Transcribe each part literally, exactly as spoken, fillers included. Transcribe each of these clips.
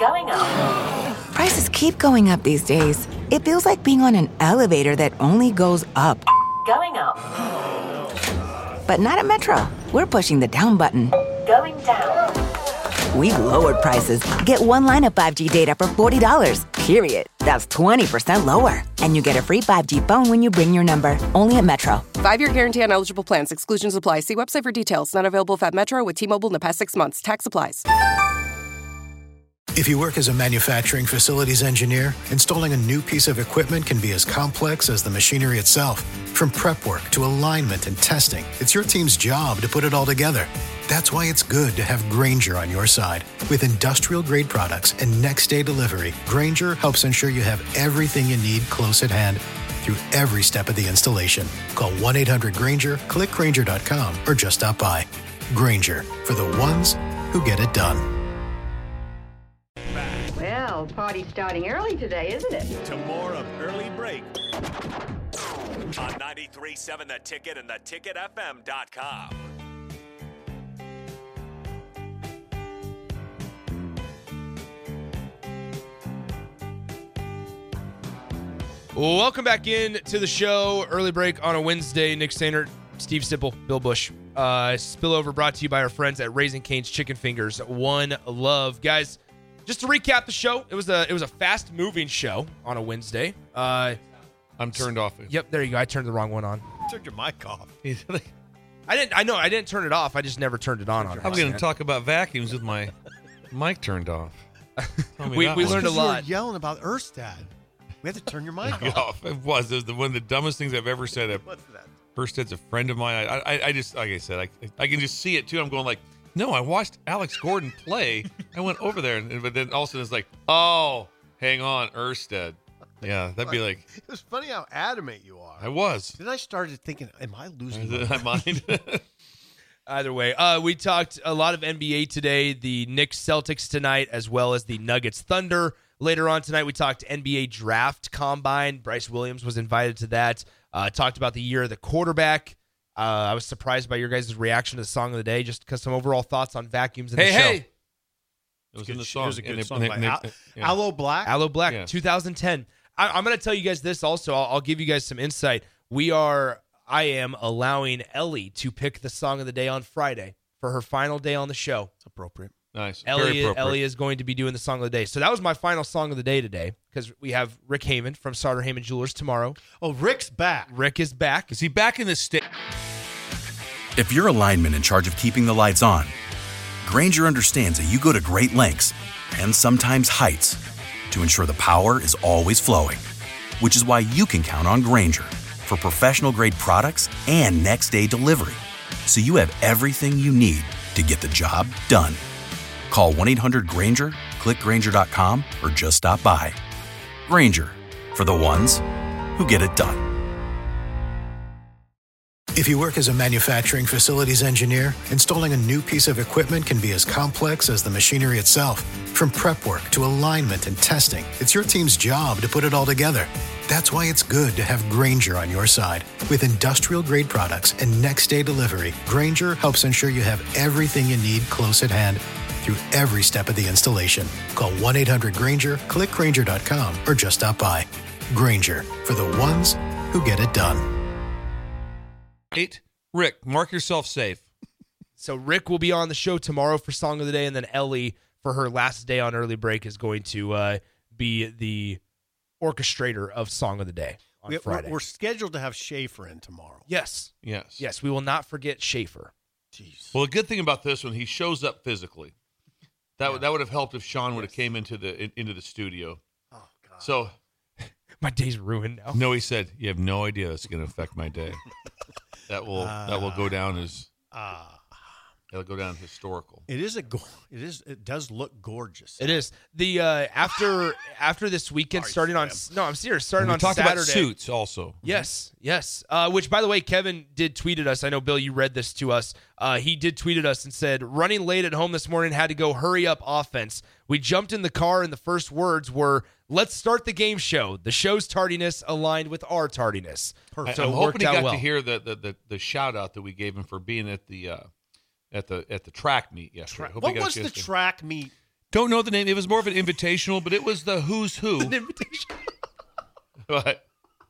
Going up. Prices keep going up these days. It feels like being on an elevator that only goes up. Going up. But not at Metro. We're pushing the down button. Going down. We've lowered prices. Get one line of five G data for forty dollars, period. That's twenty percent lower. And you get a free five G phone when you bring your number. Only at Metro. Five-year guarantee on eligible plans. Exclusions apply. See website for details. Not available at Metro with T-Mobile in the past six months. Tax applies. If you work as a manufacturing facilities engineer, installing a new piece of equipment can be as complex as the machinery itself. From prep work to alignment and testing, it's your team's job to put it all together. That's why it's good to have Grainger on your side. With industrial-grade products and next-day delivery, Grainger helps ensure you have everything you need close at hand through every step of the installation. Call one eight hundred Grainger, click Grainger dot com, or just stop by. Grainger, for the ones who get it done. Well, party's starting early today, isn't it? To more of Early Break on ninety-three point seven The Ticket and the ticket f m dot com. Welcome back in to the show. Early Break on a Wednesday. Nick Sainert, Steve Sipple, Bill Bush. Uh, spillover brought to you by our friends at Raising Cane's Chicken Fingers. One love, guys. Just to recap the show, it was a it was a fast moving show on a Wednesday. Uh, I'm turned off. Yep, there you go. I turned the wrong one on. You turned your mic off. I didn't. I know I didn't turn it off. I just never turned it on. on I'm going to talk about vacuums with my mic turned off. we we learned a lot. You were yelling about Erstad. We had to turn your mic off. off. It was. It was the, one of the dumbest things I've ever said. What's that? Erstad's a friend of mine. I, I, I just, like I said, I, I can just see it too. I'm going like, no, I watched Alex Gordon play. I went over there, and but then all of a sudden it's like, oh, hang on, Erstad. Yeah, that'd be like. It was funny how adamant you are. I was. Then I started thinking, am I losing my mind? Either way, uh, we talked a lot of N B A today. The Knicks Celtics tonight, as well as the Nuggets Thunder. Later on tonight, we talked N B A Draft Combine. Bryce Williams was invited to that. Uh, talked about the year of the quarterback. Uh, I was surprised by your guys' reaction to the song of the day, just because some overall thoughts on vacuums in hey, the show. Hey, hey! It was good, in the song. It was a good they, song they, by they, Al- yeah. Aloe Black. Aloe Black, yeah. two thousand ten. I, I'm going to tell you guys this also. I'll, I'll give you guys some insight. We are, I am allowing Ellie to pick the song of the day on Friday for her final day on the show. It's appropriate. Nice. Ellie, Very appropriate. Ellie is going to be doing the song of the day. So that was my final song of the day today, because we have Rick Heyman from Sauter Heyman Jewelers tomorrow. Oh, Rick's back. Rick is back. Is he back in the state? If you're a lineman in charge of keeping the lights on, Grainger understands that you go to great lengths and sometimes heights to ensure the power is always flowing, which is why you can count on Grainger for professional-grade products and next-day delivery, so you have everything you need to get the job done. Call one eight hundred Grainger, click Grainger dot com, or just stop by. Grainger, for the ones who get it done. If you work as a manufacturing facilities engineer, installing a new piece of equipment can be as complex as the machinery itself. From prep work to alignment and testing, it's your team's job to put it all together. That's why it's good to have Grainger on your side. With industrial-grade products and next-day delivery, Grainger helps ensure you have everything you need close at hand through every step of the installation. Call one eight hundred Grainger, click Grainger dot com, or just stop by. Grainger, for the ones who get it done. Eight. Rick, mark yourself safe. So Rick will be on the show tomorrow for Song of the Day, and then Ellie, for her last day on Early Break, is going to uh, be the orchestrator of Song of the Day on we, Friday. We're, we're scheduled to have Schaefer in tomorrow. Yes. Yes. Yes, we will not forget Schaefer. Jeez. Well, a good thing about this one, he shows up physically. That Yeah. would that would have helped if Sean would have Yes. came into the in, into the studio. Oh, God. So My day's ruined now. no, he said, you have no idea that's going to affect my day. That will Uh, that will go down as Ah. it'll go down historical. It is a go- it is it does look gorgeous. It is. The uh, after after this weekend Sorry, starting on Sam. no, I'm serious. Starting we on talked Saturday. about suits also. Yes, yes. Uh, which, by the way, Kevin did tweet at us. I know, Bill, you read this to us. Uh, he did tweet at us and said, running late at home this morning, had to go hurry up offense. We jumped in the car, and the first words were, let's start the game show. The show's tardiness aligned with our tardiness. I, So I'm it hoping worked he out got well. to hear the the, the, the shout out that we gave him for being at the uh, at the at the track meet yesterday. Tra- Hope he what got a was the chance to- track meet? Don't know the name. It was more of an invitational, but it was the who's who. An invitation. What?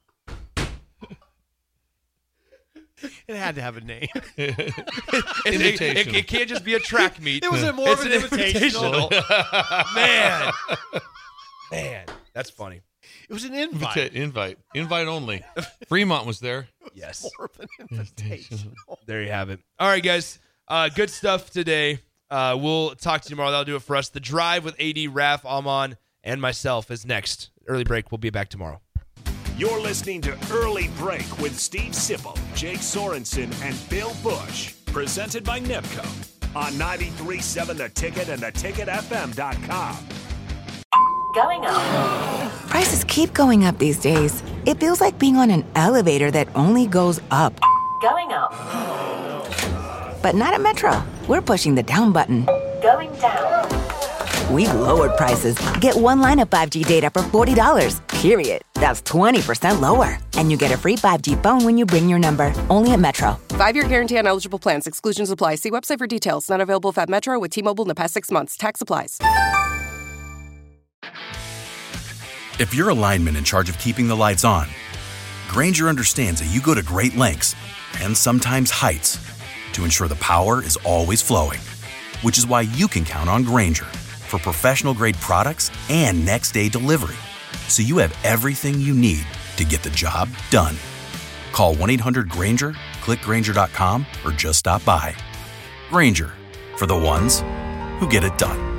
It had to have a name. It, it, it, it can't just be a track meet. It was a more it's of an an invitational. invitational. Man. Man. That's funny. It was an invite. Invite. Invite. Invite only. Fremont was there. Yes. More of an invitational. There you have it. All right, guys. Uh, good stuff today. Uh, we'll talk to you tomorrow. That'll do it for us. The Drive with A D, Raf, Alman, and myself is next. Early break. We'll be back tomorrow. You're listening to Early Break with Steve Sipple, Jake Sorensen, and Bill Bush. Presented by Nepco on ninety-three point seven The Ticket and the ticket f m dot com. Going up. Prices keep going up these days. It feels like being on an elevator that only goes up. Going up. But not at Metro. We're pushing the down button. Going down. We've lowered prices. Get one line of five G data for forty dollars, period. That's twenty percent lower. And you get a free five G phone when you bring your number. Only at Metro. Five-year guarantee on eligible plans. Exclusions apply. See website for details. Not available if at Metro with T-Mobile in the past six months. Tax applies. If you're a lineman in charge of keeping the lights on, Grainger understands that you go to great lengths and sometimes heights to ensure the power is always flowing, which is why you can count on Grainger for professional-grade products and next-day delivery, so you have everything you need to get the job done. Call one eight hundred Grainger, click Grainger dot com, or just stop by. Grainger, for the ones who get it done.